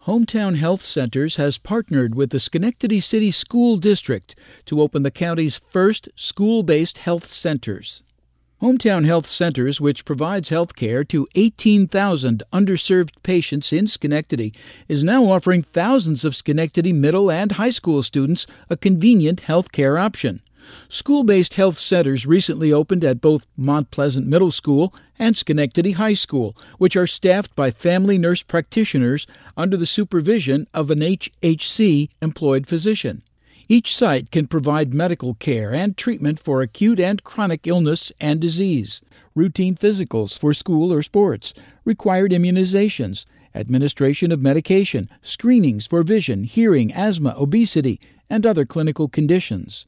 Hometown Health Centers has partnered with the Schenectady City School District to open the county's first school-based health centers. Hometown Health Centers, which provides health care to 18,000 underserved patients in Schenectady, is now offering thousands of Schenectady middle and high school students a convenient health care option. School-based health centers recently opened at both Mount Pleasant Middle School and Schenectady High School, which are staffed by family nurse practitioners under the supervision of an HHC-employed physician. Each site can provide medical care and treatment for acute and chronic illness and disease, routine physicals for school or sports, required immunizations, administration of medication, screenings for vision, hearing, asthma, obesity, and other clinical conditions.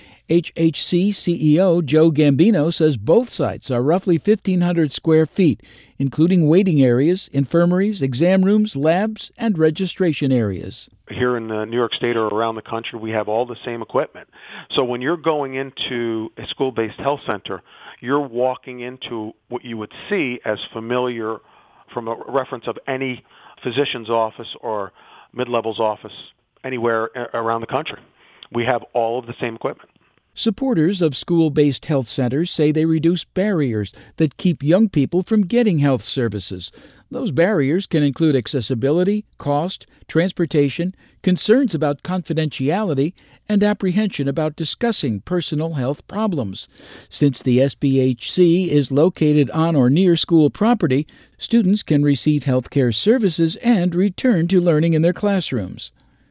HHC CEO Joe Gambino says both sites are roughly 1,500 square feet, including waiting areas, infirmaries, exam rooms, labs, and registration areas. Here in New York State or around the country, we have all the same equipment. So when you're going into a school-based health center, you're walking into what you would see as familiar from a reference of any physician's office or mid-level's office anywhere around the country. We have all of the same equipment. Supporters of school-based health centers say they reduce barriers that keep young people from getting health services. Those barriers can include accessibility, cost, transportation, concerns about confidentiality, and apprehension about discussing personal health problems. Since the SBHC is located on or near school property, students can receive health care services and return to learning in their classrooms.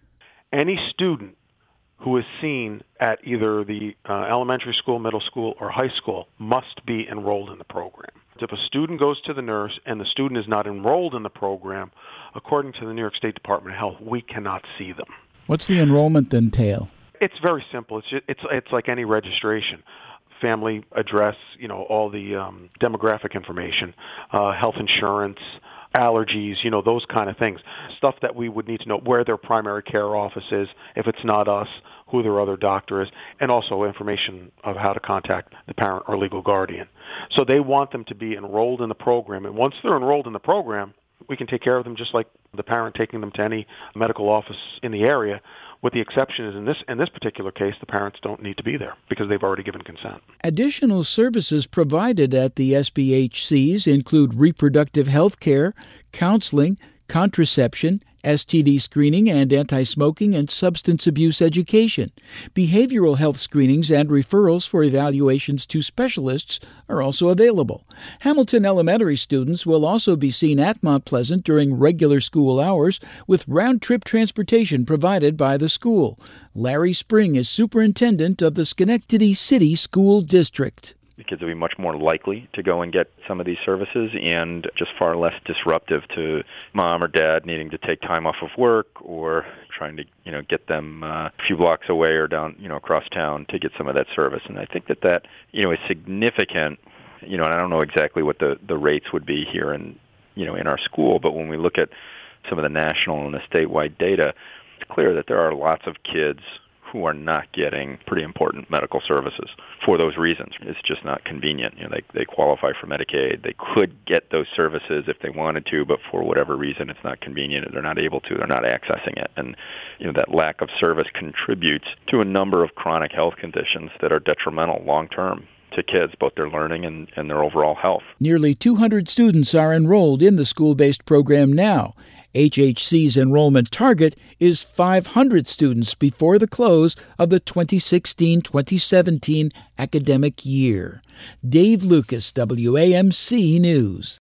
Any student who is seen at either the elementary school, middle school, or high school must be enrolled in the program. If a student goes to the nurse and the student is not enrolled in the program, according to the New York State Department of Health, we cannot see them. What's the enrollment entail? It's very simple. It's like any registration. Family address, all the demographic information, health insurance, allergies, those kind of things. Stuff that we would need to know where their primary care office is, if it's not us, who their other doctor is, and also information of how to contact the parent or legal guardian. So they want them to be enrolled in the program, and once they're enrolled in the program, we can take care of them just like the parent taking them to any medical office in the area, with the exception is in this particular case, the parents don't need to be there because they've already given consent. Additional services provided at the SBHCs include reproductive health care, counseling, contraception, STD screening and anti-smoking and substance abuse education. Behavioral health screenings and referrals for evaluations to specialists are also available. Hamilton Elementary students will also be seen at Mount Pleasant during regular school hours with round-trip transportation provided by the school. Larry Spring is superintendent of the Schenectady City School District. The kids will be much more likely to go and get some of these services and just far less disruptive to mom or dad needing to take time off of work or trying to, get them a few blocks away or down, across town to get some of that service. And I think that is significant, and I don't know exactly what the rates would be here in our school, but when we look at some of the national and the statewide data, it's clear that there are lots of kids who are not getting pretty important medical services for those reasons. It's just not convenient. They qualify for Medicaid. They could get those services if they wanted to, but for whatever reason, it's not convenient. They're not able to. They're not accessing it. And that lack of service contributes to a number of chronic health conditions that are detrimental long-term to kids, both their learning and their overall health. Nearly 200 students are enrolled in the school-based program now. HHC's enrollment target is 500 students before the close of the 2016-2017 academic year. Dave Lucas, WAMC News.